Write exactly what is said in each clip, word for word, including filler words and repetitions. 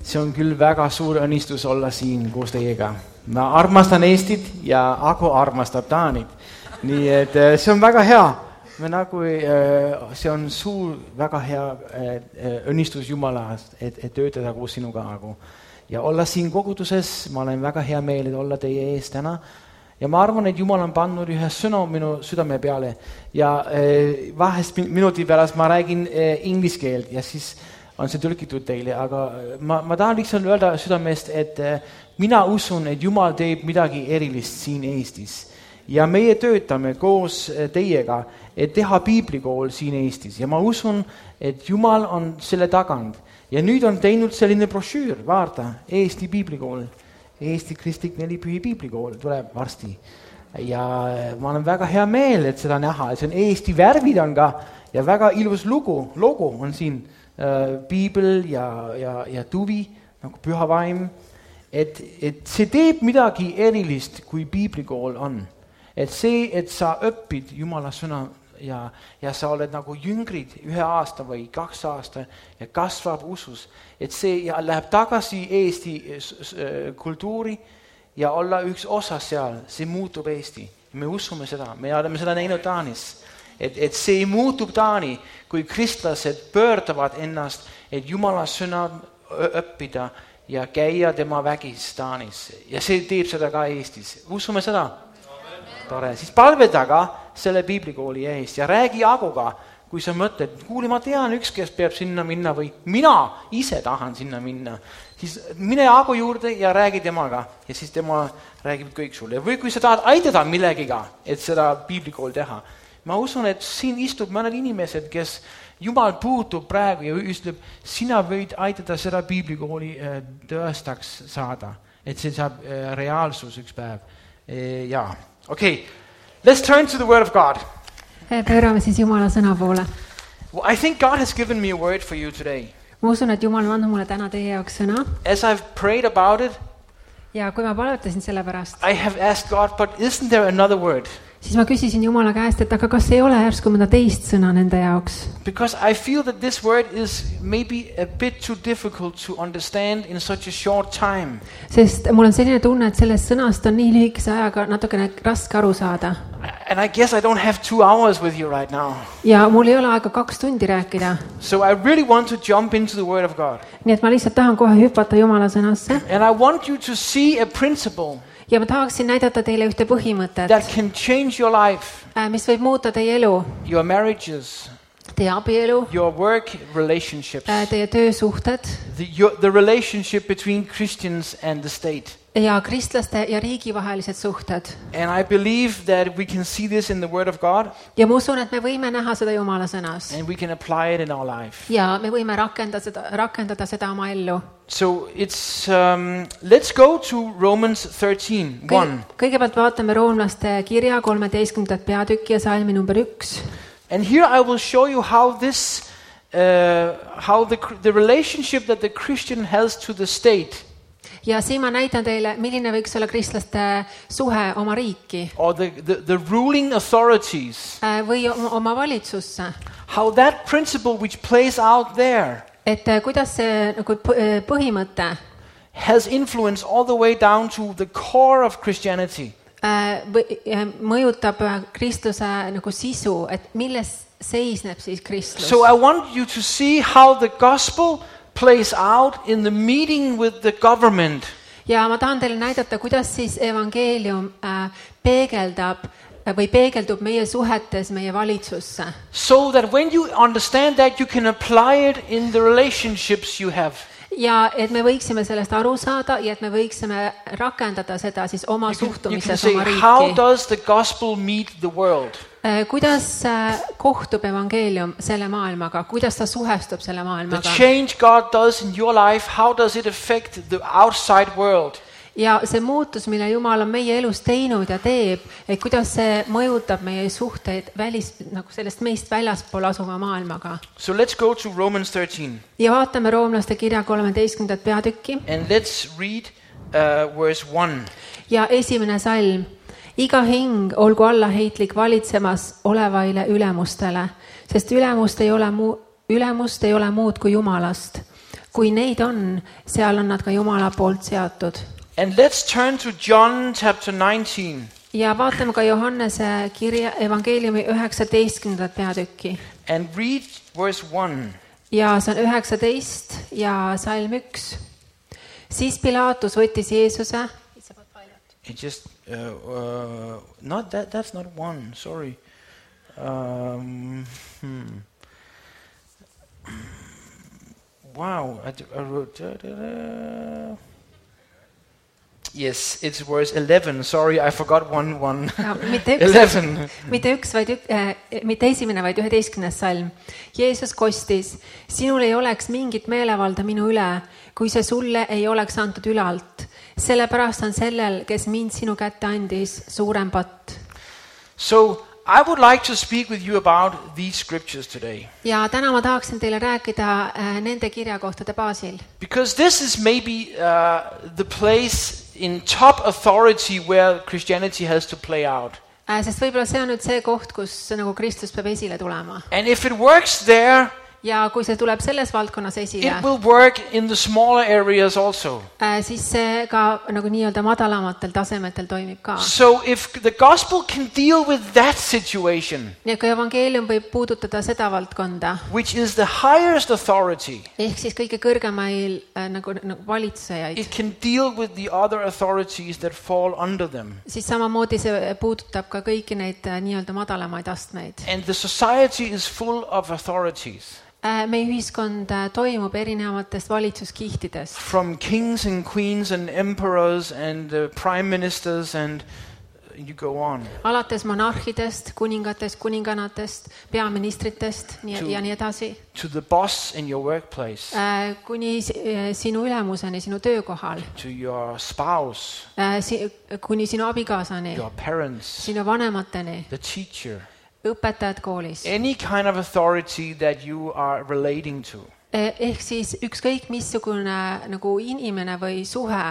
see on küll väga suur õnnistus olla siin koos teiega. Ma armastan Eestit ja Aku armastab Taanit. Nii et see on väga hea. Me nagu, see on suur, väga hea õnnistus Jumalast, et, et töötada koos sinuga Aku. Ja olla siin koguduses, ma olen väga hea meel, et olla teie ees täna. Ja ma arvan, et Jumal on pannud ühe sõna minu südame peale. Ja eh, vahest minuti pärast ma räägin eh, inglise keelt ja siis on see tõlkitud teile. Aga ma, ma tahan lihtsalt öelda südamest, et eh, mina usun, et Jumal teeb midagi erilist siin Eestis. Ja meie töötame koos teiega, et teha piiblikool siin Eestis. Ja ma usun, et Jumal on selle tagand. Ja nüüd on teinud selline brošüür, vaata, Eesti piiblikool. Eesti Kristlik Nelipühi piiblikool tuleb varsti. Ja ma olen väga hea meel, et seda näha. See on Eesti värvid on ka ja väga ilus lugu, logo on siin äh, piibel ja, ja, ja tuvi, nagu püha vaim. Et, et see teeb midagi erilist, kui piiblikool on. Et see, et sa õpid Jumala sõna ja, ja sa oled nagu jüngrid ühe aasta või kaks aasta ja kasvab usus. Et see ja läheb tagasi Eesti kultuuri ja olla üks osa seal, see muutub Eesti. Me usume seda, me oleme seda näinud Taanis. Et, et see muutub Taani, kui kristlased pöördavad ennast, et Jumala sõna õppida ja käia tema vägis Taanis. Ja see teeb seda ka Eestis. Usume seda? Tore. Siis palveda ka selle piiblikooli eest ja räägi Aguga. Kui sa mõtled, kuule, ma tean üks, kes peab sinna minna või mina ise tahan sinna minna, siis mine Agu juurde ja räägi temaga ja siis tema räägib kõik sulle. Või kui sa tahad aidata millegiga, et seda piiblikool teha. Ma usun, et siin istub mõned inimesed, kes Jumal puutub praegu ja ütleb, sina võid aidata seda piiblikooli tõestaks saada, et see saab reaalsus üks päev. Ja, okei, okay. Let's turn to the word of God. Pöörame siis Jumala sõna poole. Well, I think God has given me a word for you today. Ma usun, et Jumal on andnud mulle täna teie jaoks sõna. As I've prayed about it, ja kui ma palvetasin selle pärast, I have asked God, but isn't there another word? Siis ma küsisin Jumala käest, et aga kas ei ole järsku mõnda teist sõna nende jaoks? Because I feel that this word is maybe a bit too difficult to understand in such a short time. Sest mul on selline tunne, et sellest sõnast on nii lühikese ajaga natukene raske aru saada. And I guess I don't have two hours with you right now. Ja mul ei ole aega kaks tundi rääkida. So I really want to jump into the word of God. Nii et ma lihtsalt tahan kohe hüpata Jumala sõnasse. And I want you to see a principle. Ja ma tahaksin näidata teile ühte põhimõtet, that can change your life, mis võib muuta teie elu, your marriages, teie abielu, your work relationships, teie töösuhted, the, your, the relationship between Christians and the state. Ja kristlaste ja riigi vahelised suhted. And I believe that we can see this in the word of God. Ja ma usun, et me võime näha seda Jumala sõnas. And we can apply it in our life. Ja me võime rakendada seda, rakendada seda oma ellu. So it's um, let's go to Romans thirteen one. Kõigepealt vaatame Roomlaste kirja kolmeteistkümnendat peatükki ja salmi number üks. And here I will show you how this uh, how the the relationship that the Christian has to the state. Ja siin ma näitan teile, milline võiks olla kristlaste suhe oma riiki. Or the, the, the ruling authorities. Või oma valitsusse. How that principle which plays out there. Et kuidas see nagu põhimõte has influence all the way down to the core of Christianity. Mõjutab kristluse nagu sisu, et milles seisneb siis kristlus. So I want you to see how the gospel plays out in the meeting with the government. Ja ma tahan teile näidata, kuidas siis evangeelium äh, peegeldab või peegeldub meie suhetes meie valitsusse. So that when you understand that, you can apply it in the relationships you have. Ja et me võiksime sellest aru saada ja et me võiksime rakendada seda siis oma suhtumises oma riiki. How does the gospel meet the world? Kuidas kohtub evangeelium selle maailmaga, kuidas ta suhestub selle maailmaga? The change God does in your life, how does it affect the outside world? Ja see muutus, mille Jumal on meie elus teinud ja teeb, et kuidas see mõjutab meie suhteid välis, nagu sellest meist väljaspool asuva maailmaga. So let's go to Romans thirteen. Ja vaatame Roomlaste kirja kolmeteistkümnendat peatükki. And let's read uh, verse one. Ja esimene salm. Iga hing olgu allaheitlik valitsemas olevaile ülemustele, sest ülemust ei ole, muu, ülemust ei ole muud kui Jumalast. kui neid on, seal on nad ka Jumala poolt seatud. And let's turn to John chapter nineteen. Ja vaatame ka Johannese kirja evangeeliumi üheksateistkümnendat peatükki. And read verse one. Ja see on üheksateist ja salm üks. Siis Pilaatus võttis Jeesuse. It just uh, uh, not that that's not one, sorry. Um, hmm. Wow, I, I wrote da, da, da. Yes, it's verse eleven. Sorry, I forgot one one. No, mitte üks, eleven. Mitte üks, vaid ük, äh, mitte esimene, vaid üheteistkümnes salm. Jeesus kostis, sinul ei oleks mingit meelevalda minu üle, kui see sulle ei oleks antud ülalt. Sellepärast on sellel, kes mind sinu kätte andis, suurem patt. So, I would like to speak with you about these scriptures today. Ja täna ma tahaksin teile rääkida äh, nende kirjakohtade baasil. Because this is maybe uh, the place in top authority where Christianity has to play out. Äh, sest võib-olla see on nüüd see koht, kus nagu Kristus peab esile tulema. And if it works there, ja kui see tuleb selles valdkonnas esile, it will work in the smaller areas also. Äh, siis see ka nagu nii-öelda madalamatel tasemetel toimib ka. So if the gospel can deal with that situation, nii et kui evangeelium võib puudutada seda valdkonda, which is the highest authority, ehk siis kõige kõrgemail äh, nagu, nagu valitsejaid, it can deal with the other authorities that fall under them. siis samamoodi see puudutab ka kõiki neid äh, nii-öelda madalamaid astmeid. And the society is full of authorities. Meie ühiskond toimub erinevatest valitsuskihtidest. From kings and queens and emperors and uh, prime ministers and you go on. Alates monarhidest, kuningatest, kuninganatest, peaministritest to, ja nii edasi. To the boss in your workplace. Äh, kuni sinu ülemuseni, sinu töökohal. To your spouse. Äh, si, kuni sinu abikaasani. Your parents. Sinu vanemateni. The teacher. Õpetajad koolis. Any kind of authority that you are relating to. Ehk siis ükskõik missugune nagu inimene või suhe,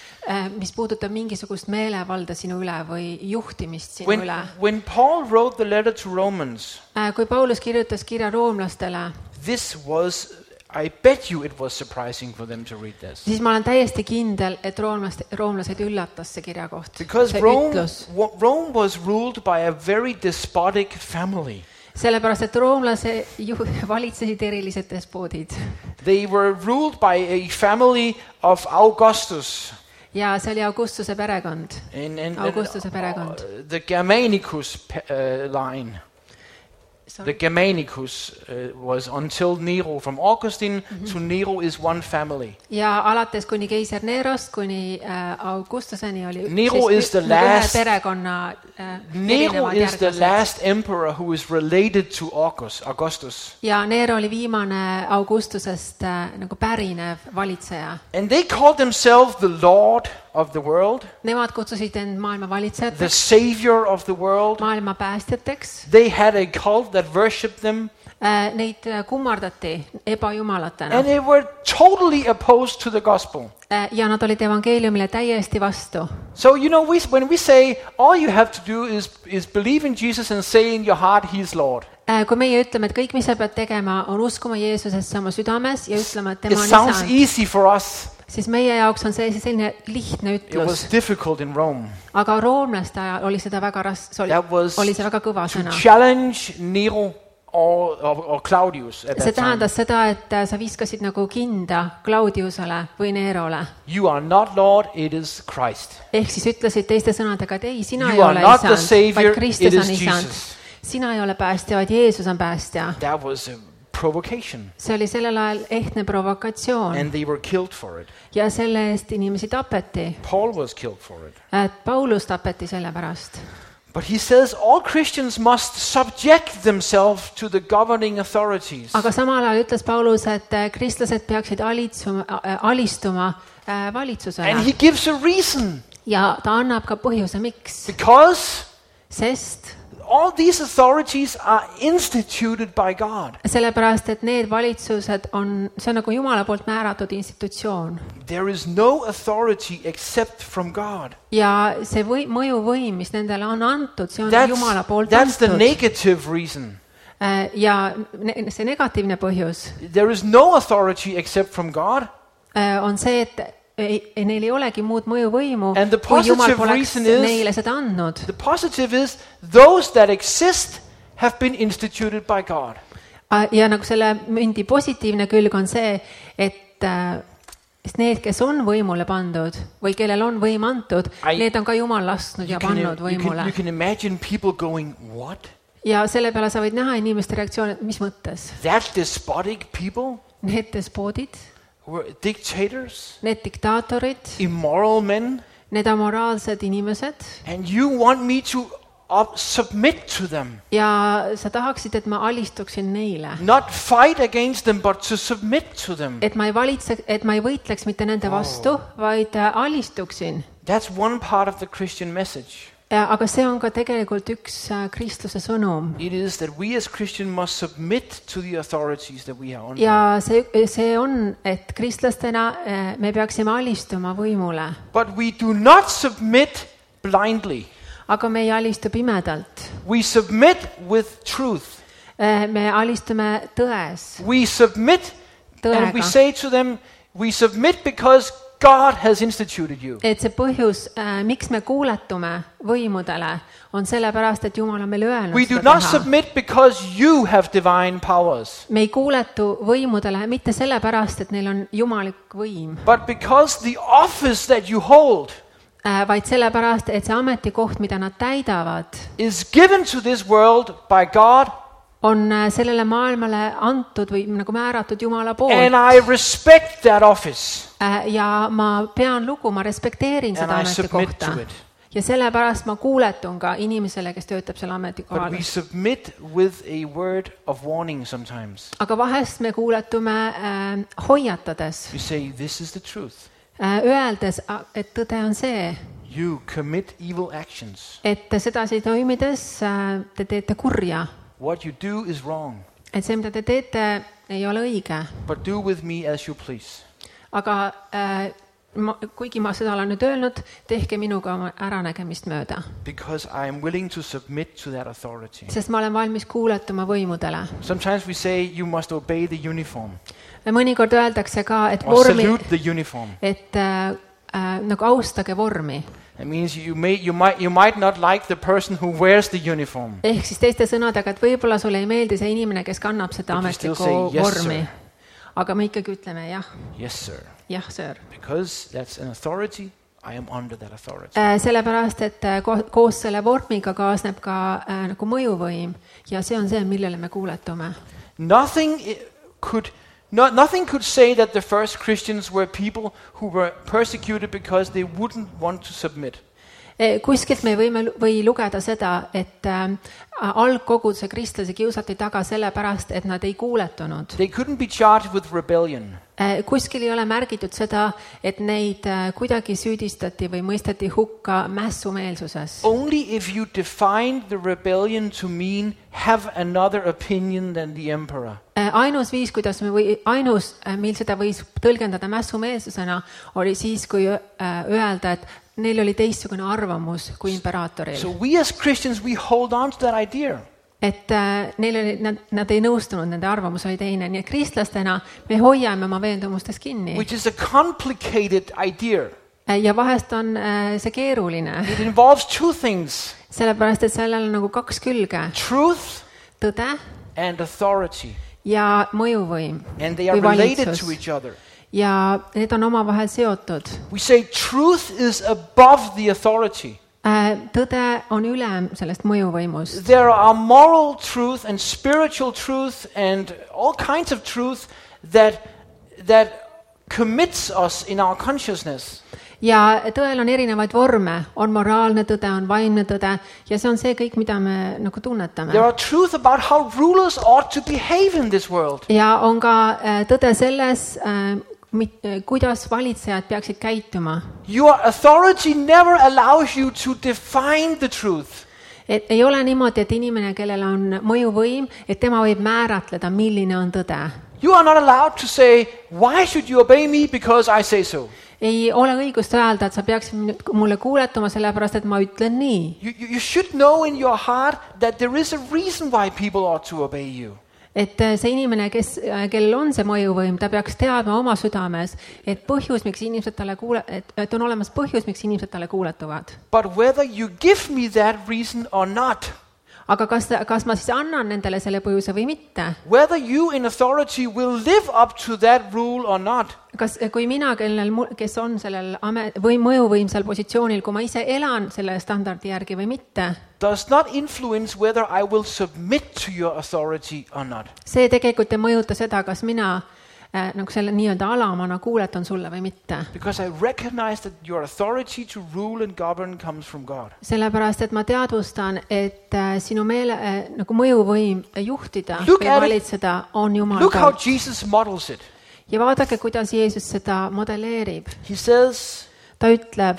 mis puudutab mingisugust meelevalda sinu üle või juhtimist sinu when, üle. When Paul wrote the letter to Romans, kui Paulus kirjutas kirja roomlastele, this was, I bet you it was surprising for them to read this. Siis ma olen täiesti kindel, et roomlast, roomlased üllatas see kirja koht. Because Rome, Rome was ruled by a very despotic family. Sellepärast, et roomlase valitsesid erilised despoodid. They were ruled by a family of Augustus. Ja see oli Augustuse perekond. In, in, Augustuse perekond. Uh, the Germanicus uh, line. Sorry? The Germanicus uh, was until Nero, from Augustine mm-hmm. to Nero is one family. Ja alates kuni keiser Nerost kuni uh, Augustuseni oli Nero is the last perekonna uh, Nero is the last emperor who is related to August, Augustus. Ja Nero oli viimane Augustusest uh, nagu pärinev valitseja. And they called themselves the Lord of the world. Nemad kutsusid end maailma valitsejateks. The savior of the world. Maailma päästjateks. They had a cult that worshipped them. Uh, neid kummardati ebajumalatena. And they were totally opposed to the gospel. Uh, ja nad olid evangeeliumile täiesti vastu. So you know we, when we say all you have to do is is believe in Jesus and say in your heart he is Lord. Uh, kui meie ütleme, et kõik mis sa pead tegema on uskuma Jeesusesse oma südames ja ütlema, et tema on isand. It sounds easy for us. Siis meie jaoks on see selline lihtne ütlus. It was difficult in Rome. Aga roomlaste ajal oli seda väga ras- oli, oli see väga kõva sõna. To challenge Nero or, or, or Claudius at that see tähendas time. Seda, et sa viskasid nagu kinda Claudiusele või Nerole. You are not Lord, it is Christ. Ehk siis ütlesid teiste sõnadega, et ei, sina you ei ole isand, savior, vaid Kristus on isand. Sina ei ole päästja, vaid Jeesus on päästja. That was a provocation. See oli sellel ajal ehtne provokatsioon. And they were killed for it. Ja selle eest inimesi tapeti. Paul was killed for it. Et Paulus tapeti selle pärast. But he says all Christians must subject themselves to the governing authorities. Aga samal ajal ütles Paulus, et kristlased peaksid alitsuma, alistuma valitsusele. And he gives a reason. Ja ta annab ka põhjuse, miks. Because Sest all these authorities are instituted by God. Sellepärast, et need valitsused on, see on nagu Jumala poolt määratud institutsioon. There is no authority except from God. Ja see või, mõjuvõim, mis nendele on antud, see on that's, Jumala poolt that's antud. The negative reason. Ja see negatiivne põhjus there is no authority except from God. On see, et ei, neil ei olegi muud mõjuvõimu, And the kui Jumal positive poleks reason is- neile seda andnud. The positive is those that exist have been instituted by God. Ja nagu selle mündi positiivne külg on see, et äh, need, kes on võimule pandud või kellel on võim antud, I- need on ka Jumal lasknud ja You can, pannud you, võimule. can, you can imagine people going, what? Ja selle peale sa võid näha inimeste reaktsioone, et mis mõttes. That despotic people? Need despoodid, Were dictators? need diktaatorid, Immoral men? need amoraalsed inimesed And you want me to up, submit to them? ja sa tahaksid, et ma alistuksin neile. Not fight against them, but to submit to them. Et ma ei valitse, et ma ei võitleks mitte nende vastu, vaid äh, alistuksin. That's one part of the Christian message. Ja, aga see on ka tegelikult üks äh, kristluse sõnum. It is that we as Christians must submit to the authorities that we are under. Ja see, see on, et kristlastena äh, me peaksime alistuma võimule. But we do not submit blindly. Aga me ei alistu pimedalt. We submit with truth. Äh, me alistume tões. We submit and we Tõega. say to them, we submit because God has instituted you. Et see põhjus, äh, miks me kuuletume võimudele, on sellepärast, et Jumal on meile öelnud We do seda not teha. submit because you have divine powers, Me ei kuuletu võimudele mitte sellepärast, et neil on jumalik võim, but because the office that you hold äh, vaid sellepärast, et see ametikoht, mida nad täidavad, is given to this world by God, on äh, sellele maailmale antud või nagu määratud Jumala and poolt. I respect that office. Äh, Ja ma pean lugu, ma respekteerin seda And I submit ametikohta. to it. Ja sellepärast ma kuuletun ka inimesele, kes töötab seal But ametikohal. we submit with a word of warning sometimes. Aga vahest me kuuletume äh, hoiatades, We say, this is the truth. äh, öeldes, et tõde on see, You commit evil actions. et sedasi toimides äh, te teete kurja. What you do is wrong, Et see, mida te teete, ei ole õige. but do with me as you please. Aga äh, ma, kuigi ma seda olen nüüd öelnud, tehke minuga oma äranägemist mööda. Because I am willing to submit to that authority. Sest ma olen valmis kuuletuma võimudele. Sometimes we say you must obey the uniform Mõnikord öeldakse ka, et or vormi, salute the uniform. et äh, äh, nagu austage vormi. It means you may you might you might not like the person who wears the uniform. Ehk siis teiste sõnadega, et võib-olla sulle ei meeldi see inimene, kes kannab seda But you still ametlikku say, "Yes, vormi. sir." Aga me ikkagi ütleme jah, Yes, sir. jah, söör. Because that's an authority, I am under that authority. Äh, sellepärast, et äh, ko koos selle vormiga kaasneb ka äh, nagu mõjuvõim ja see on see, millele me kuuletume. Nothing i- could no, nothing could say that the first Christians were people who were persecuted because they wouldn't want to submit. Eh, Kuskilt me võime või lugeda seda, et äh, algkoguduse kristlasi kiusati taga sellepärast, et nad ei kuuletunud. They couldn't be charged with rebellion. Eh, Kuskil ei ole märgitud seda, et neid äh, kuidagi süüdistati või mõisteti hukka mässumeelsuses. Only if you defined the rebellion to mean have another opinion than the emperor. Eh, Ainus viis, kuidas me või ainus, äh, mil seda võis tõlgendada mässumeelsusena, oli siis, kui äh, öelda, et neil oli teistsugune arvamus kui imperaatoril. So we as Christians, we hold on to that idea. Et äh, neil oli, nad, nad ei nõustunud, nende arvamus oli teine. Nii et kristlastena me hoiame oma veendumustest kinni. Which is a complicated idea. Äh, Ja vahest on äh, see keeruline, It involves two things, sellepärast et sellel on nagu kaks külge. truth Tõde and authority. ja mõjuvõim And they are või related valitsus. to each other. Ja need on omavahel seotud. We say truth is above the authority. Äh, Tõde on ülem sellest mõjuvõimust. There are moral truth and spiritual truth and all kinds of truth that, that commits us in our consciousness. Ja tõel on erinevaid vorme, on moraalne tõde, on vaimne tõde ja see on see kõik, mida me nagu tunnetame. There are truth about how rulers ought to behave in this world. Ja on ka äh, tõde selles, äh, mit- äh, kuidas valitsejad peaksid käituma. Your authority never allows you to define the truth. Et ei ole niimoodi, et inimene, kellel on mõjuvõim, et tema võib määratleda, milline on tõde. You are not allowed to say, why should you obey me because I say so? ei ole õigust öelda, et sa peaksid nüüd mulle kuuletuma sellepärast, et ma ütlen nii. You, you, you should know in your heart that there is a reason why people ought to obey you. Et see inimene, kes, kellel on see mõjuvõim, ta peaks teadma oma südames, et põhjus, miks inimesed talle kuule, et, et on olemas põhjus, miks inimesed talle kuuletuvad. But whether you give me that reason or not, aga kas, kas ma siis annan nendele selle põhjuse või mitte? Whether you in authority will live up to that rule or not, kas, kui mina, kellel, kes on sellel amet, või mõjuvõimsal positsioonil, kui ma ise elan selle standardi järgi või mitte, does not influence whether I will submit to your authority or not. See tegelikult ei mõjuta seda, kas mina äh, nagu selle nii-öelda alamana kuuletan sulle või mitte. Because I recognize that your authority to rule and govern comes from God. Sellepärast, et ma teadvustan, et äh, sinu meele äh, nagu mõjuvõim juhtida Look või valitseda on Jumal. Look how Jesus models it. Ja vaadake, kuidas Jeesus seda modelleerib. He says, ta ütleb,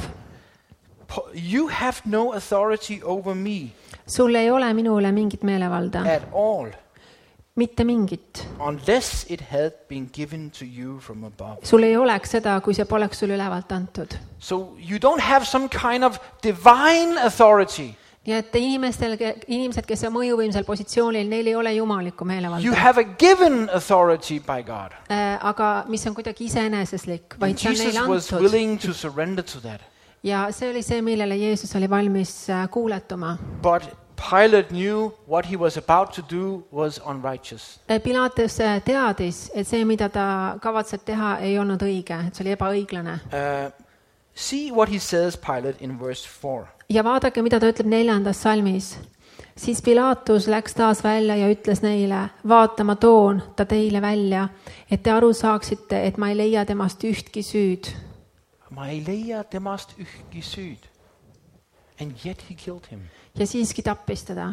you have no authority over me. Sul ei ole minu üle mingit meelevalda. At all. Mitte mingit. Unless it had been given to you from above. Sul ei oleks seda, kui see poleks sul ülevalt antud. So you don't have some kind of divine authority. Nii et inimestel, inimesed, kes on mõjuvõimsal positsioonil, neil ei ole jumalikku meelevalda. You have a given authority by God. Äh, aga mis on kuidagi iseeneseslik, vaid see on neile antud. Jesus was willing to surrender to that. Ja see oli see, millele Jeesus oli valmis kuuletuma. But Pilate knew what he was about to do was unrighteous. Pilatus teadis, et see, mida ta kavatseb teha, ei olnud õige, et see oli ebaõiglane. Uh, see what he says, Pilate, in verse four. Ja vaadake, mida ta ütleb neljandas salmis. Siis Pilatus läks taas välja ja ütles neile, vaata, ma toon ta teile välja, et te aru saaksite, et ma ei leia temast ühtki süüd. Ma ei leia temast ühtki süüd. And yet he killed him. Ja siiski tappis teda.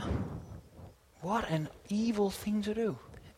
What an evil thing to do.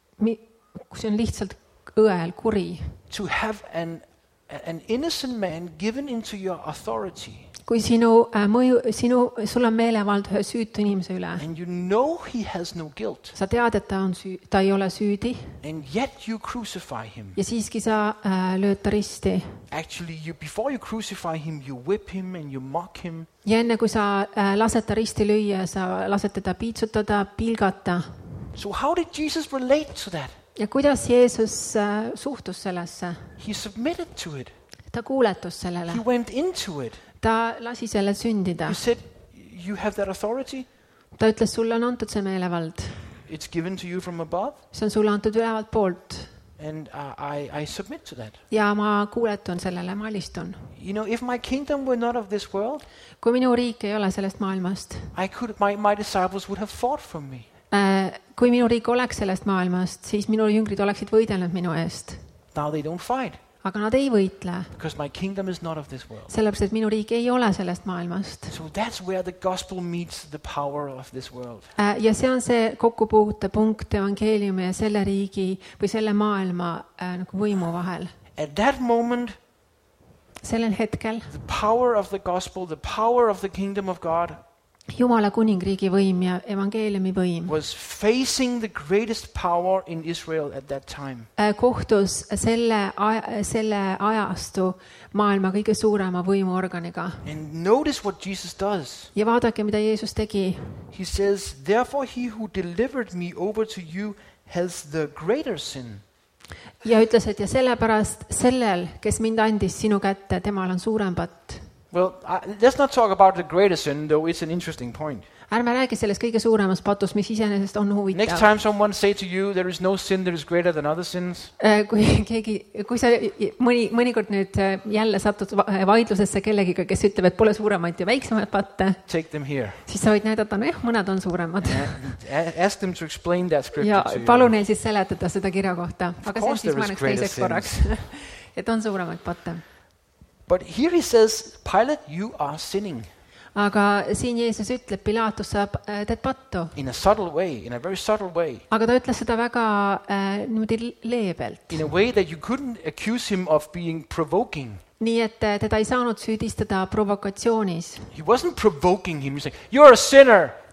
See on lihtsalt õel, kuri. To have an, an innocent man given into your authority. Kui sinu, äh, mõju, sinu, sul on meelevald ühe süütu inimese üle. And you know he has no guilt. Sa tead, et ta, on süü, ta ei ole süüdi. And yet you crucify him. Ja siiski sa äh, lööd ta risti. Actually, you, before you crucify him, you whip him and you mock him. Ja enne kui sa äh, lased ta risti lüüa, sa lased teda piitsutada, pilgata. So how did Jesus relate to that? Ja kuidas Jeesus äh, suhtus sellesse? He submitted to it. Ta kuuletus sellele. He went into it. Ta lasi selle sündida. You said, you have that authority? Ta ütles, sulle on antud see meelevald. It's given to you from above? See on sulle antud ülevalt poolt. And uh, I, I submit to that. Ja ma kuuletun sellele, ma alistun. You know, if my kingdom were not of this world, kui minu riik ei ole sellest maailmast, I could, my, my disciples would have fought for me. Äh, kui minu riik oleks sellest maailmast, siis minu jüngrid oleksid võidelnud minu eest. Now they don't fight. Aga nad ei võitle. Because my kingdom is not of this world. Sellepärast, et minu riik ei ole sellest maailmast. So that's where the gospel meets the power of this world. Äh, ja see on see kokkupuutepunkt evangeeliumi ja selle riigi või selle maailma äh, nagu võimu vahel. At that moment, sellel hetkel, the power of the gospel, the power of the kingdom of God, Jumala kuningriigi võim ja evangeeliumi võim was facing the greatest power in Israel at that time. kohtus selle, selle ajastu maailma kõige suurema võimuorganiga. And notice what Jesus does. Ja vaadake, mida Jeesus tegi. He says, therefore he who delivered me over to you has the greater sin. Ja ütles, et ja sellepärast sellel, kes mind andis sinu kätte, temal on suurem patt. Well, I, let's not talk about the greater sin, though it's an interesting point. Ärme räägi sellest kõige suuremast patust, mis iseenesest on huvitav. Next time someone say to you, there is no sin that is greater than other sins. Kui keegi, kui sa mõni, mõnikord nüüd jälle satud vaidlusesse kellegiga, kes ütleb, et pole suuremaid ja väiksemaid patte, take them here. Siis sa võid näidata, no jah, mõned on suuremad. Ask them to explain that scripture ja to you. Palu neil siis seletada seda kirja kohta. Aga see on siis mõneks teiseks korraks. Et on suuremaid patte. But here he says, Pilate, you are sinning. Aga siin Jeesus ütleb, Pilatus, sa teed pattu. In a subtle way, in a very subtle way. Aga ta ütles seda väga äh, niimoodi leebelt. In a way that you couldn't accuse him of being provoking. Nii et teda ei saanud süüdistada provokatsioonis. He wasn't provoking him. He was like, you're a sinner.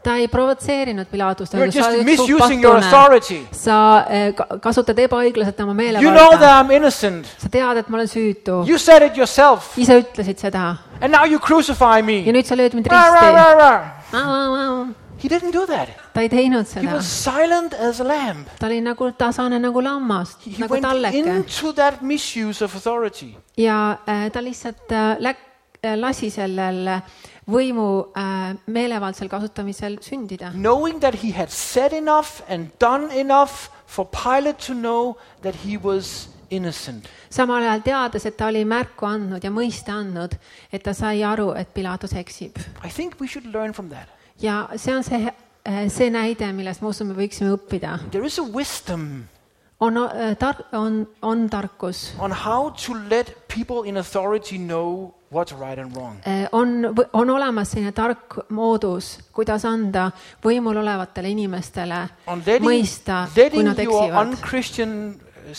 ta ei provotseerinud Pilaatust. You're just misusing your authority. Sa kasutad ebaõiglaselt oma meelevalda. You know that I'm innocent. Sa tead, et ma olen süütu. You said it yourself. Ise ütlesid seda. And now you crucify me. Ja nüüd sa lööd mind risti. He didn't do that. Ta ei teinud seda. He was silent as a lamb. Ta oli nagu tasane nagu lammas, He nagu went talleke. into that misuse of authority. Ja äh, ta lihtsalt äh, läk, äh, lasi sellel võimu äh, meelevaldsel kasutamisel sündida. Knowing that he had said enough and done enough for Pilate to know that he was innocent. Samal ajal teades, et ta oli märku andnud ja mõista andnud, et ta sai aru, et Pilatus eksib. I think we should learn from that. Ja see on see, see näide, millest ma usun, me võiksime õppida. There is a wisdom on, tar- on, on tarkus. On how to let people in authority know what's right and wrong. On, on olemas selline tark moodus, kuidas anda võimul olevatele inimestele letting, mõista, kui nad eksivad.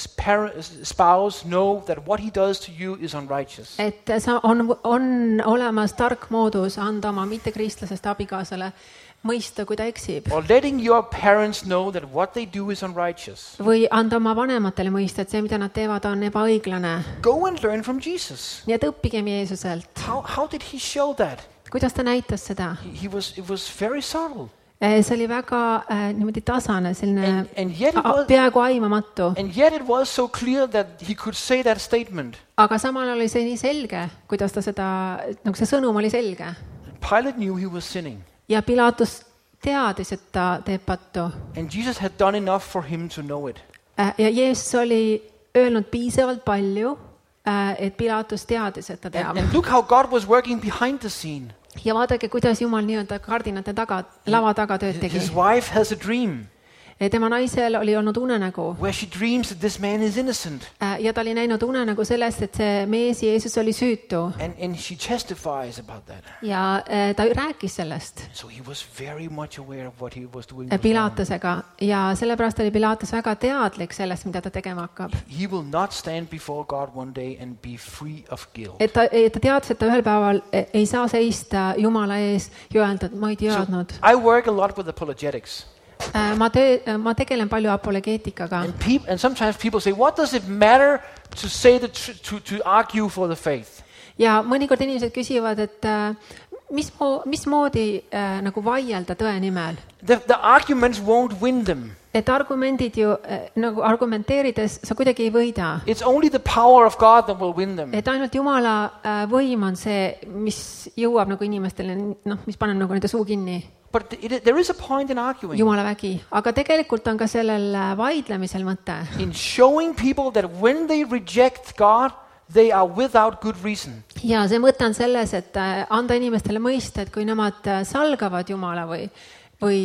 Spouse know that what he does to you is unrighteous. Et sa on, on olemas tark moodus anda oma mittekristlasest abikaasale mõista, kui ta eksib. Or letting your parents know that what they do is unrighteous. Või anda oma vanematele mõista, et see, mida nad teevad, on ebaõiglane. Go and learn from Jesus. Nii et õppigem Jeesuselt. How, how did he show that? Kuidas ta näitas seda? He, he was, it was very subtle. See oli väga äh, niimoodi tasane, selline and, and was, peaaegu aimamatu. And yet it was so clear that he could say that statement. Aga samal oli see nii selge, kuidas ta seda, nagu see sõnum oli selge. Pilate knew he was sinning. Ja Pilatus teadis, et ta teeb pattu. And Jesus had done enough for him to know it. Äh, ja Jeesus oli öelnud piisavalt palju, äh, et Pilatus teadis, et ta teab. And, and look how God was working behind the scene. Ja vaadake, kuidas Jumal nii-öelda kardinate taga, lava taga tööd tegi. His wife has a dream. Tema naisel oli olnud unenägu. Where she dreams that this man is innocent. Ja ta oli näinud unenägu sellest, et see mees Jeesus oli süütu. And, and she testifies about that. Ja ta rääkis sellest. So he was very much aware of what he was doing. Pilatusega. Ja sellepärast oli Pilatus väga teadlik sellest, mida ta tegema hakkab. He will not stand before God one day and be free of guilt. Et ta, et ta teadis, et ta ühel päeval ei saa seista Jumala ees ja öelda, et ma ei teadnud. So I work a lot with apologetics. Ma, töö, ma tegelen palju apologeetikaga. And, peop, and sometimes people say, what does it matter to say the tr- to, to argue for the faith? Ja mõnikord inimesed küsivad, et mis, mismoodi äh, nagu vaielda tõe nimel? The, the arguments won't win them. Et argumendid ju äh, nagu argumenteerides sa kuidagi ei võida. It's only the power of God that will win them. Et ainult Jumala äh, võim on see, mis jõuab nagu inimestele, noh, mis paneb nagu nende suu kinni. But it, there is a point in arguing. Jumala vägi, aga tegelikult on ka sellel vaidlemisel mõte. In showing people that when they reject God, they are without good reason. Ja see mõte on selles, et anda inimestele mõista, et kui nemad salgavad Jumala või või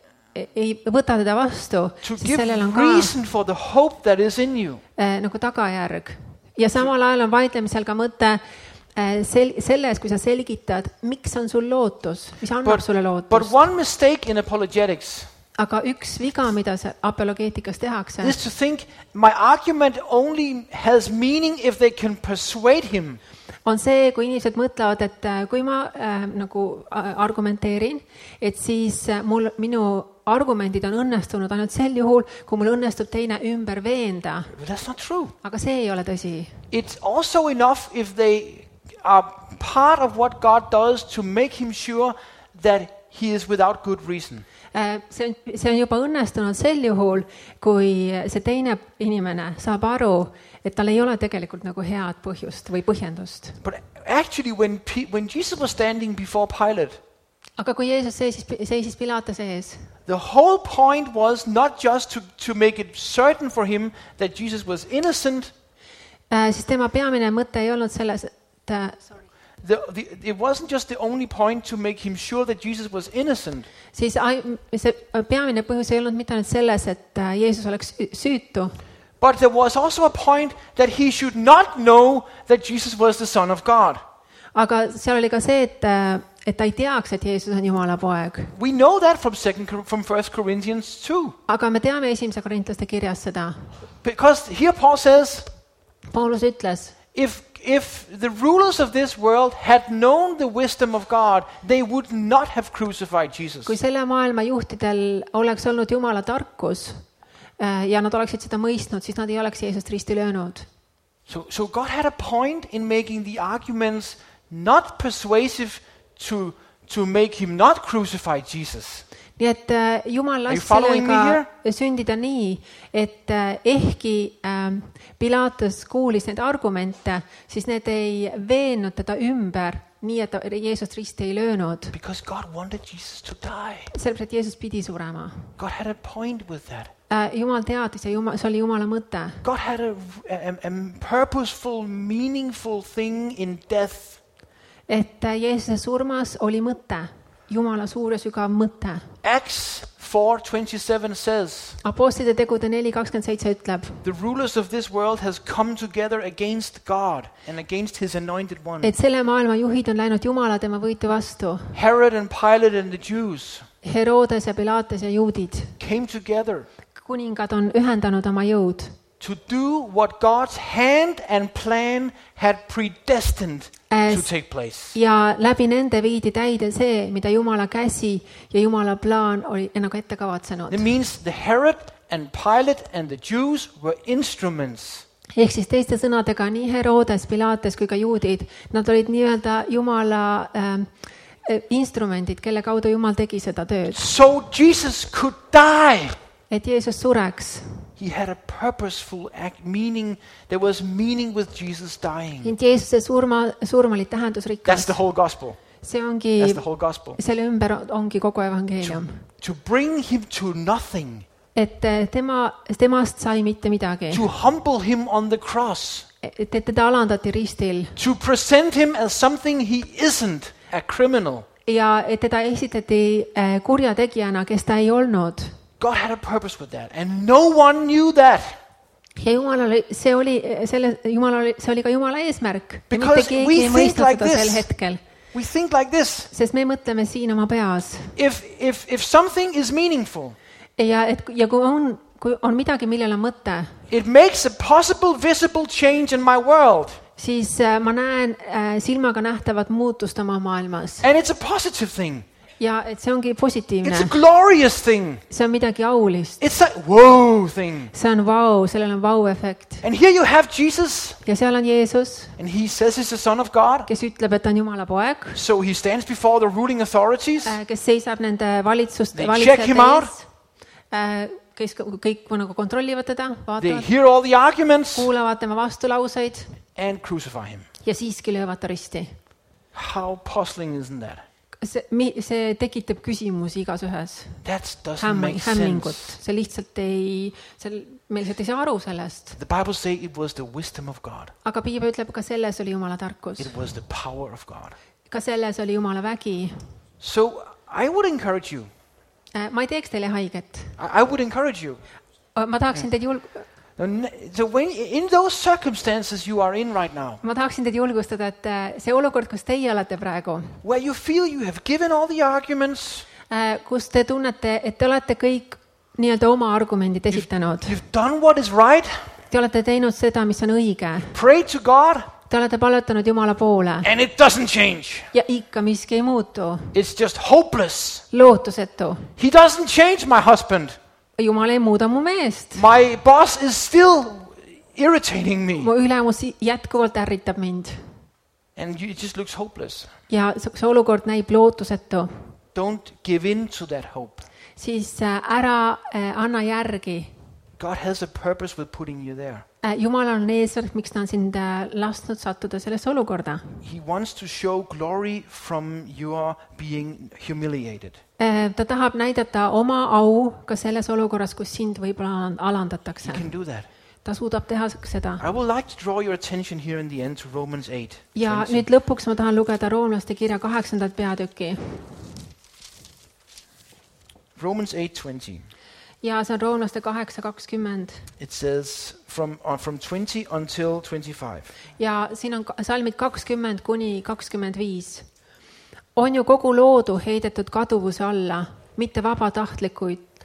ei võta teda vastu, siis sellel on ka reason for the hope that is in you. Nagu tagajärg. Ja samal ajal on vaidlemisel ka mõte Sel, selles, kui sa selgitad, miks on sul lootus, mis annab but, sulle lootust. But one mistake in apologetics aga üks viga, mida apologeetikas tehakse, is to think my argument only has meaning if they can persuade him. On see, kui inimesed mõtlevad, et kui ma äh, nagu argumenteerin, et siis mul, minu argumendid on õnnestunud ainult sel juhul, kui mul õnnestub teine ümber veenda. That's not true. Aga see ei ole tõsi. It's also enough if they are part of what God does to make him sure that he is without good reason. See on, see on juba õnnestunud sel juhul, kui see teine inimene saab aru, et tal ei ole tegelikult nagu head põhjust või põhjendust. But actually when, when Jesus was standing before Pilate, aga kui Jeesus seisis, seisis Pilatuse ees, the whole point was not just to, to make it certain for him that Jesus was innocent, siis tema peamine mõte ei olnud selles, Sorry. The, the, it wasn't just the only point to make him sure that Jesus was innocent. Siis see peamine põhjus ei olnud mitte ainult selles, et Jeesus oleks süütu. But there was also a point that he should not know that Jesus was the Son of God. Aga seal oli ka see, et, et ta ei teaks, et Jeesus on Jumala poeg. We know that from second from First Corinthians two. Aga me teame esimese Korintlaste kirjas seda. Because here Paul says, Paulus ütles, if if the rulers of this world had known the wisdom of God, they would not have crucified Jesus. Kui selle maailma juhtidel oleks olnud Jumala tarkus ja nad oleksid seda mõistnud, siis nad ei oleks Jeesust risti löönud. So, so God had a point in making the arguments not persuasive to, to make him not crucify Jesus. Nii et Jumal las sellega sündida nii, et ehkki Pilatus kuulis neid argumente, siis need ei veennud teda ümber, nii et Jeesust risti ei löönud. Because God wanted Jesus to die. Sellepärast, et Jeesus pidi surema. God had a point with that. Jumal teadis ja Jumal, see oli Jumala mõte. God had a, a, a purposeful, meaningful thing in death. Et Jeesuse surmas oli mõte. Jumala suur ja sügav mõte. Acts four twenty-seven says, Apostlite tegude neli kakskümmend seitse ütleb, the rulers of this world has come together against God and against his anointed one. Et selle maailma juhid on läinud Jumala tema võitu vastu. Herod and Pilate and the Jews Herodes ja Pilates ja juudid came together kuningad on ühendanud oma jõud to do what God's hand and plan had predestined to take place. Ja läbi nende viidi täide see, mida Jumala käsi ja Jumala plaan oli nagu ette kavatsenud. It means the Herod and Pilate and the Jews were instruments. Ehk siis teiste sõnadega nii Herodes, Pilates kui ka juudid, nad olid nii-öelda Jumala äh, instrumendid, kelle kaudu Jumal tegi seda tööd. So Jesus could die. Et Jeesus sureks. He had a purposeful act, meaning there was meaning with Jesus dying. Et Jeesuse surma, surm oli tähendusrikas. That's the whole gospel. See ongi, That's the whole gospel. Selle ümber ongi kogu evangeelium. To, to bring him to nothing. Et tema, temast sai mitte midagi. To humble him on the cross. Et, et teda alandati ristil. To present him as something he isn't, a criminal. Ja et teda esitati kurjategijana, kes ta ei olnud. God had a purpose with that, and no one knew that. Ja Jumal oli, see oli, selle, Jumal oli, see oli ka Jumala eesmärk. Ja mitte Because keegi ei mõistnud like seda this. sel hetkel. We think like this. Sest me mõtleme siin oma peas. If, if, if something is meaningful, ja, et, ja kui on, kui on midagi, millel on mõte, it makes a possible visible change in my world. Siis äh, ma näen äh, silmaga nähtavat muutust oma maailmas. And it's a positive thing. Ja et see ongi positiivne. It's a glorious thing. See on midagi aulist. It's a wow thing. See on vau, sellel on vau-efekt. And here you have Jesus. Ja seal on Jeesus. And he says he's the son of God. Kes ütleb, et on Jumala poeg. So he stands before the ruling authorities. Äh, kes seisab nende valitsuste, valitsejate ees. Äh, kes kõik nagu kontrollivad teda, vaatavad. They hear all the arguments. Kuulavad tema vastulauseid. And crucify him. Ja siiski löövad ta risti. How puzzling isn't that? See, see tekitab küsimusi igas ühes. Hämming, hämmingut. See lihtsalt ei, see, me lihtsalt ei saa aru sellest. The Bible says it was the wisdom of God. Aga Piibel ütleb, ka selles oli Jumala tarkus. It was the power of God. Ka selles oli Jumala vägi. So I would encourage you. Ma ei teeks teile haiget. I would encourage you. Ma tahaksin teid julg... So when, in those circumstances you are in right now, ma tahaksin teid julgustada, et see olukord, kus teie olete praegu, where you feel you have given all the arguments, kus te tunnete, et te olete kõik nii-öelda oma argumendid esitanud. You've, you've done what is right. Te olete teinud seda, mis on õige. Pray to God. Te olete palvetanud Jumala poole. And it doesn't change. Ja ikka miski ei muutu. It's just hopeless. Lootusetu. He doesn't change my husband. Jumal ei muuda mu meest. My boss is still irritating me. Mu ülemus jätkuvalt ärritab mind. And it just looks hopeless. Ja see olukord näib lootusetu. Don't give in to that hope. Siis ära anna järgi. God has a purpose with putting you there. Jumalal on eesmärk, miks ta on sind lasknud sattuda sellesse olukorda. He wants to show glory from your being humiliated. Ta tahab näidata oma au ka selles olukorras, kus sind võib-olla alandatakse. He can do that. Ta suudab teha seda. I would like to draw your attention here in the end to Romans eight. Ja nüüd lõpuks ma tahan lugeda Roomlaste kirja kaheksandat peatükki. Romans eight twenty. Ja see on Roomlaste kaheksa kakskümmend. It says from uh, from twenty until twenty-five. Ja siin on salmid kakskümmend kuni kakskümmend viis. On ju kogu loodu heidetud kaduvuse alla, mitte vabatahtlikult,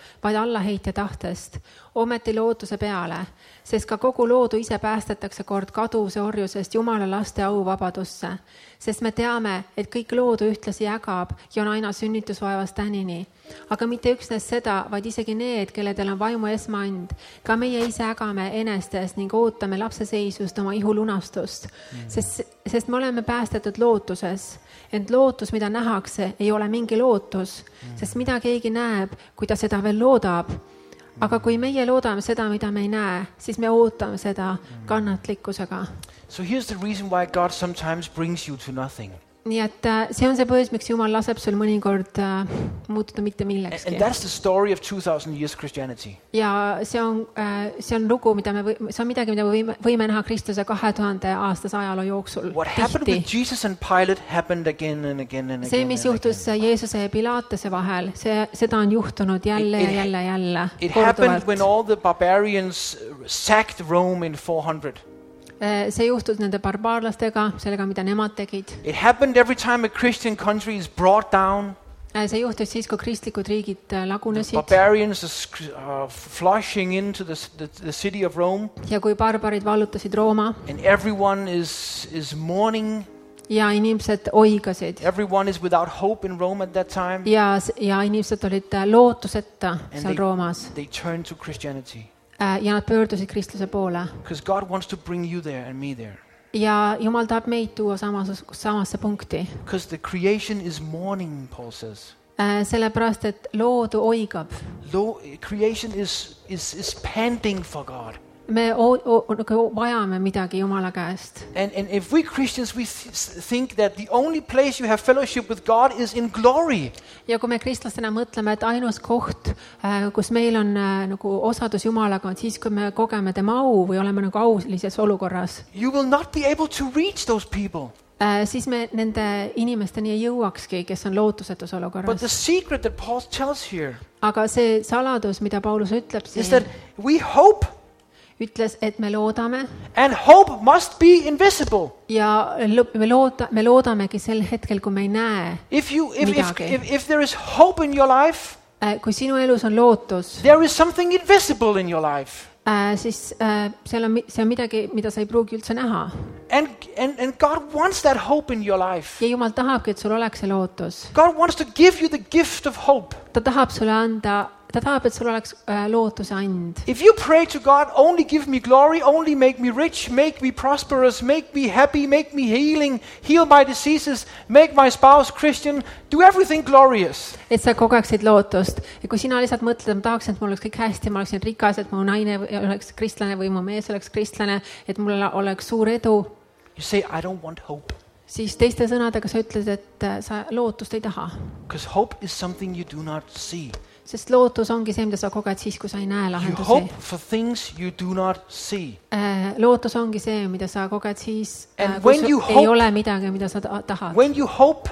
vaid allaheitja tahtest, ometi lootuse peale, sest ka kogu loodu ise päästetakse kord kaduse orjusest Jumala laste auvabadusse, sest me teame, et kõik loodu ühtlasi ägab ja on aina sünnitusvaevast tänini. Aga mitte üksnes seda, vaid isegi need, kelledel on vaimu esmaand, ka meie ise ägame enestes ning ootame lapseseisust oma ihu lunastust, mm. sest, sest me oleme päästetud lootuses. Ent lootus, mida nähakse, ei ole mingi lootus, mm. sest mida keegi näeb, kui ta seda veel loodab. Aga kui meie loodame seda, mida me ei näe, siis me ootame seda kannatlikkusega. So here's the reason why God sometimes brings you to nothing. Nii et see on see põhjus, miks Jumal laseb sul mõnikord uh, muutuda mitte millekski. And that's the story of two thousand years Christianity. Ja see on, uh, see on lugu, mida me või, see on midagi, mida võime, võime näha Kristuse kahe tuhande aastase ajaloo jooksul. What happened with Jesus and Pilate happened again and again and again. See, mis juhtus Jeesuse ja Pilatese vahel, see, seda on juhtunud jälle ja jälle jälle. It happened when all the barbarians sacked Rome in four hundred. See juhtus nende barbaarlastega, sellega, mida nemad tegid. It happened every time a Christian country is brought down. See juhtus siis, kui kristlikud riigid lagunesid. The barbarians are flushing into the, the, the city of Rome. Ja kui barbarid vallutasid Rooma. And everyone is, is mourning. Ja inimesed oigasid. Everyone is without hope in Rome at that time. Ja, ja inimesed olid lootuseta seal they, Roomas. They turned to Christianity. Ja nad pöördusid kristluse poole. Because God wants to bring you there and me there. Ja Jumal tahab meid tuua samas, samasse punkti. Because the creation is mourning, Paul says. Sellepärast, et loodu oigab. Lo- creation is, is, is panting for God. Me o- o- vajame midagi Jumala käest. And, and if we Christians, we th- think that the only place you have fellowship with God is in glory. Ja kui me kristlastena mõtleme, et ainus koht, kus meil on nagu osadus Jumalaga, on siis, kui me kogeme tema au või oleme nagu aulises olukorras. You will not be able to reach those people. Siis me nende inimesteni ei jõuakski, kes on lootusetus olukorras. But the secret that Paul tells here Aga see saladus, mida Paulus ütleb siin, is that we hope. Ütles, et me loodame. And hope must be invisible. Ja me, looda, me loodamegi sel hetkel, kui me ei näe if you, if, midagi. If, if, if there is hope in your life, kui sinu elus on lootus, there is something invisible in your life. Äh, siis äh, seal on, see on midagi, mida sa ei pruugi üldse näha. And, and, and God wants that hope in your life. Ja Jumal tahabki, et sul oleks see lootus. God wants to give you the gift of hope. Ta tahab sulle anda, ta tahab, et sul oleks äh, lootuse and. If you pray to God, only give me glory, only make me rich, make me prosperous, make me happy, make me healing, heal my diseases, make my spouse Christian, do everything glorious. Et sa kogeksid lootust. Ja kui sina lihtsalt mõtled, et ma tahaksin, et mul oleks kõik hästi, ma oleksin rikas, et mu naine oleks kristlane või mu mees oleks kristlane, et mul oleks suur edu. You say, I don't want hope. Siis teiste sõnadega sa ütled, et sa lootust ei taha. Because hope is something you do not see. Sest lootus ongi see, mida sa koged siis, kui sa ei näe lahendusi. You hope for things you do not see. Äh, lootus ongi see, mida sa koged siis, äh, kui sul hope, ei ole midagi, mida sa tahad. When you hope,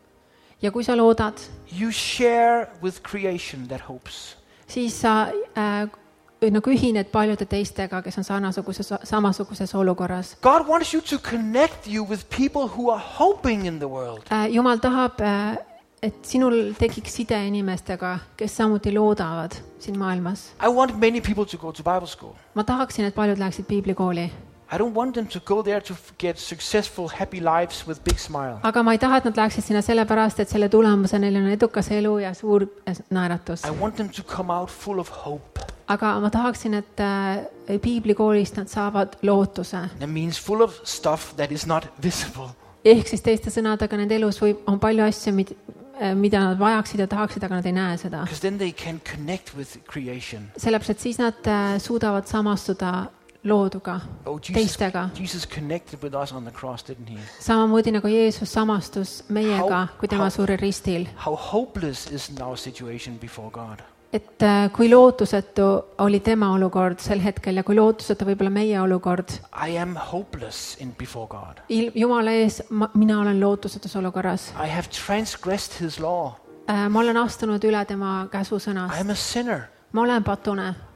ja kui sa loodad, you share with creation that hopes. Siis sa äh, nagu ühined paljude teistega, kes on samasuguses, samasuguses olukorras. God wants you to connect you with people who are hoping in the world. Äh, Jumal tahab, äh, et sinul tekiks side inimestega, kes samuti loodavad siin maailmas. I want many people to go to Bible school. Ma tahaksin, et paljud läheksid piiblikooli. I don't want them to go there to get successful, happy lives with big smile. Aga ma ei taha, et nad läheksid sinna sellepärast, et selle tulemuse neil on edukas elu ja suur naeratus. I want them to come out full of hope. Aga ma tahaksin, et äh, piiblikoolist nad saavad lootuse. That means full of stuff that is not visible. Ehk siis teiste sõnadega nende elus võib, on palju asju, mid, mida nad vajaksid ja tahaksid, aga nad ei näe seda. Because then they can connect with creation. Sellepärast, et siis nad äh, suudavad samastuda looduga, oh, Jesus, teistega. Jesus connected with us on the cross, didn't he? Samamoodi nagu Jeesus samastus meiega, how, kui tema how, suri ristil. How hopeless is our situation before God? Et äh, kui lootusetu oli tema olukord sel hetkel ja kui lootusetu võib-olla meie olukord. I am hopeless in before God. Il, Jumala ees ma, mina olen lootusetus olukorras. I have transgressed his law. Äh, ma olen astunud üle tema käsusõnast. I am a sinner. Ma olen patune.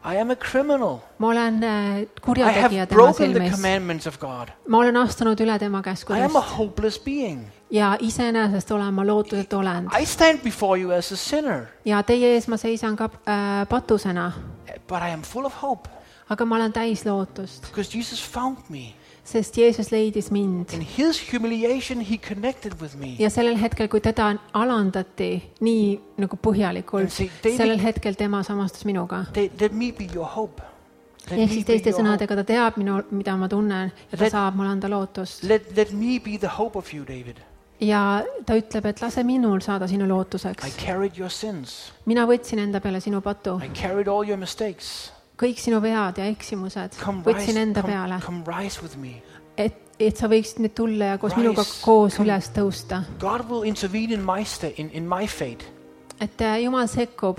I am a criminal. ma olen äh, I kurjategija have tema broken the silmis. commandments of God. ma olen astunud üle tema I am a käskudest hopeless being. ja iseenesest olen ma lootusetu olend. I stand before you as a sinner, ja teie ees ma seisan ka äh, patusena, but I am full of hope aga ma olen täis lootust, because Jesus found me. sest Jeesus leidis mind. In his humiliation, he connected with me. ja sellel hetkel, kui teda alandati nii nagu põhjalikult, And see, David- sellel hetkel tema samastus minuga. Let, let me be your hope. Let ehk me siis be teiste your hope. sõnadega ta teab minu, mida ma tunnen ja ta Let- saab mulle anda lootust. Let, let me be the hope of you, David. ja ta ütleb, et lase minul saada sinu I lootuseks. carried your sins. mina võtsin enda peale sinu patu, I carried all your mistakes. kõik sinu vead ja eksimused Come võtsin rise, enda come, peale, come rise with me. et, et sa võiksid nüüd tulla ja koos Rise, minuga koos come. üles tõusta. God will intervene in my sta- in, in my fate. et äh, Jumal sekkub,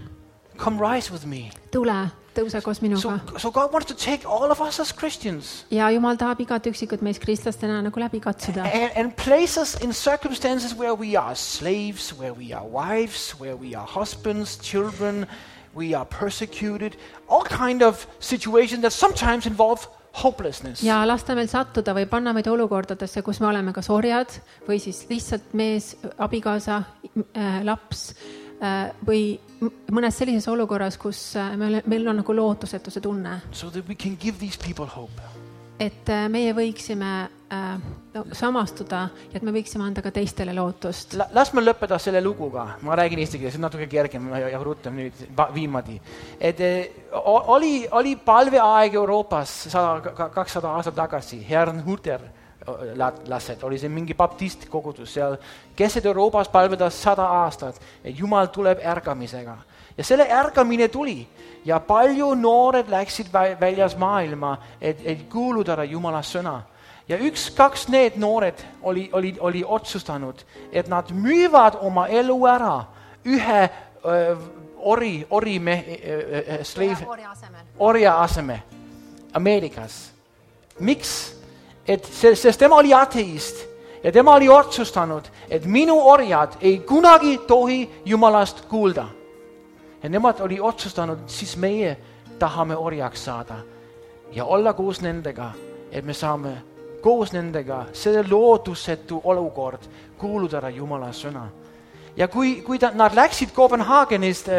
Come rise with me. tule, tõuse koos minuga. So, so God wants to take all of us as Christians ja Jumal tahab igat üksikut meist kristlastena nagu läbi katsuda and, and place us in circumstances where we are slaves, where we are wives, where we are husbands, children, we are persecuted, all kind of situations that sometimes involve hopelessness. ja lasta meil sattuda või panna meid olukordadesse, kus me oleme kas orjad või siis lihtsalt mees, abikaasa, äh, laps äh, või m- mõnes sellises olukorras, kus äh, meil, meil on nagu lootusetuse tunne, So that we can give these people hope. et äh, meie võiksime äh, no, samastuda ja et me võiksime anda ka teistele lootust. La, las me lõppeda selle luguga. Ma räägin eesti keeles, see on natuke kergem ja, ja rutem nüüd va- viimati. Et eh, o- oli, oli palveaeg Euroopas sada, ka- kakssada aastat tagasi. Herrn Hutter la- lased, oli see mingi baptist kogudus seal. Keset Euroopas palvedas sada aastat, et Jumal tuleb ärkamisega. Ja selle ärkamine tuli. Ja palju noored läksid vä- väljas maailma, et, et kuulutada Jumala sõna. Ja üks, kaks need noored oli, oli, oli otsustanud, et nad müüvad oma elu ära ühe öö, ori, orime, öö, slave, orja aseme Ameerikas. Miks? Et se, sest tema oli ateist ja tema oli otsustanud, et minu orjad ei kunagi tohi Jumalast kuulda. Ja nemad oli otsustanud, siis meie tahame orjaks saada ja olla koos nendega, et me saame koos nendega selle lootusetu olukord kuulutada Jumala sõna. Ja kui, kui ta, nad läksid Kopenhaagenist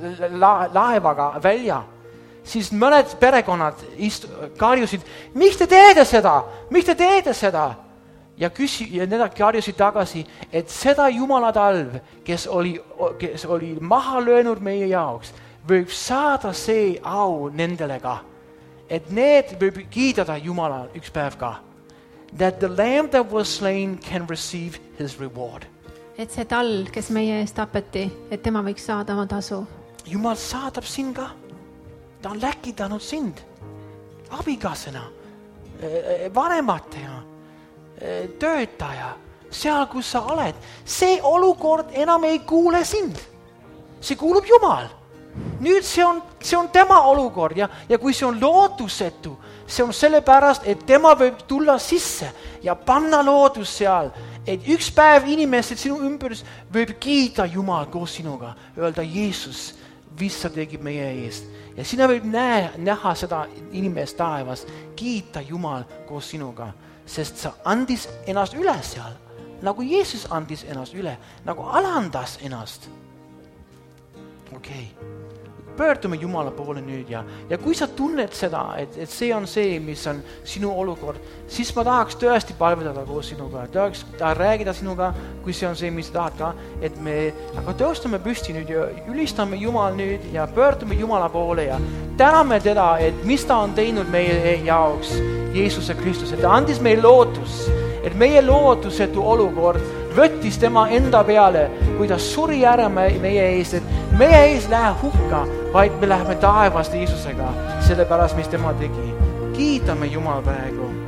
la, laevaga välja, siis mõned perekonnad istu, karjusid, miks te teete seda, miks te teete seda? Ja, küsi, ja need karjusid tagasi, et seda Jumala talv, kes oli, kes oli maha löönud meie jaoks, võib saada see au nendele ka. Et need võib kiidada Jumala üks päev ka. That the lamb that was slain can receive his reward. et see tall, kes meie eest tapeti, et tema võiks saada oma tasu. Jumal saadab sind ka. Ta on läkitanud sind abikaasena, vanematena, töötaja, seal kus sa oled. See olukord enam ei kuule sind. See kuulub Jumal. Nüüd see on, see on tema olukord ja, ja kui see on lootusetu, see on sellepärast, et tema võib tulla sisse ja panna loodus seal, et üks päev inimesed sinu ümber võib kiita Jumal koos sinuga, öelda Jeesus, mis sa tegid meie eest. Ja sina võib näe, näha seda inimest taevas, kiita Jumal koos sinuga, sest sa andis ennast üle seal, nagu Jeesus andis ennast üle, nagu alandas ennast. Okei. Okay. Pöördume Jumala poole nüüd ja, ja kui sa tunned seda, et, et see on see, mis on sinu olukord, siis ma tahaks tõesti palvetada koos sinuga, tahaks ta räägida sinuga, kui see on see, mis tahad ka, et me aga tõostame püsti nüüd ja ülistame Jumal nüüd ja pöördume Jumala poole ja täname teda, et mis ta on teinud meie jaoks, Jeesuse Kristus, et ta andis meil lootus, et meie lootusetu olukord võttis tema enda peale, kui ta suri ära meie ees, et meie ees läheb hukka, vaid me läheme taevast Jeesusega, sellepärast, mis tema tegi. Kiidame Jumal praegu.